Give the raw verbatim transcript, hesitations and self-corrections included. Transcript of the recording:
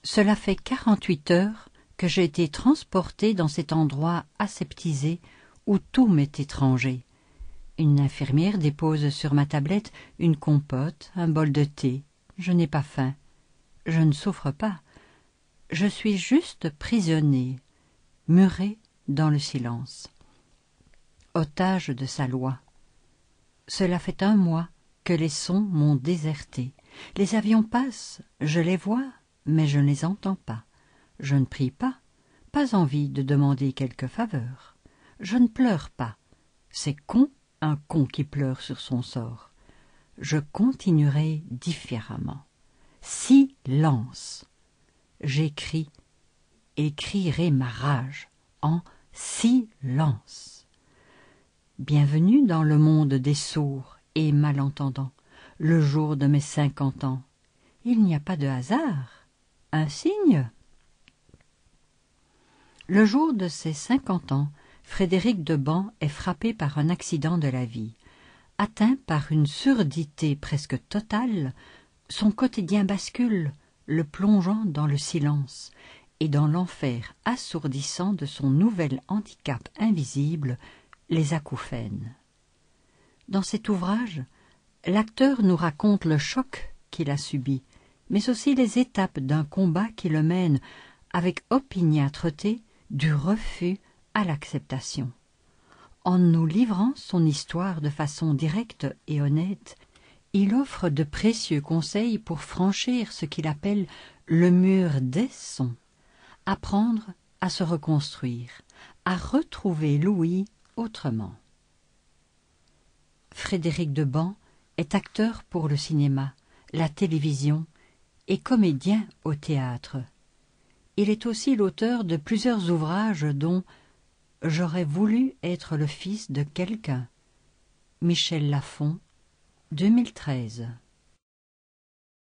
Cela fait quarante-huit heures que j'ai été transportée dans cet endroit aseptisé où tout m'est étranger. Une infirmière dépose sur ma tablette une compote, un bol de thé. Je n'ai pas faim. Je ne souffre pas. Je suis juste prisonnier, muré dans le silence. Otage de sa loi. Cela fait un mois que les sons m'ont déserté. Les avions passent, je les vois, mais je ne les entends pas. Je ne prie pas, pas envie de demander quelque faveur. Je ne pleure pas. C'est con, un con qui pleure sur son sort. Je continuerai différemment. Silence. J'écris, écrirai ma rage en silence. Bienvenue dans le monde des sourds et malentendants, le jour de mes cinquante ans. Il n'y a pas de hasard, un signe. Le jour de ses cinquante ans, Frédéric Deban est frappé par un accident de la vie. Atteint par une surdité presque totale, son quotidien bascule, le plongeant dans le silence et dans l'enfer assourdissant de son nouvel handicap invisible, les acouphènes. Dans cet ouvrage, l'acteur nous raconte le choc qu'il a subi, mais aussi les étapes d'un combat qui le mène, avec opiniâtreté, du refus à l'acceptation. En nous livrant son histoire de façon directe et honnête, il offre de précieux conseils pour franchir ce qu'il appelle le mur des sons, apprendre à se reconstruire, à retrouver l'ouïe autrement. Frédéric Deban est acteur pour le cinéma, la télévision et comédien au théâtre. Il est aussi l'auteur de plusieurs ouvrages dont « J'aurais voulu être le fils de quelqu'un » Michel Lafon, deux mille treize.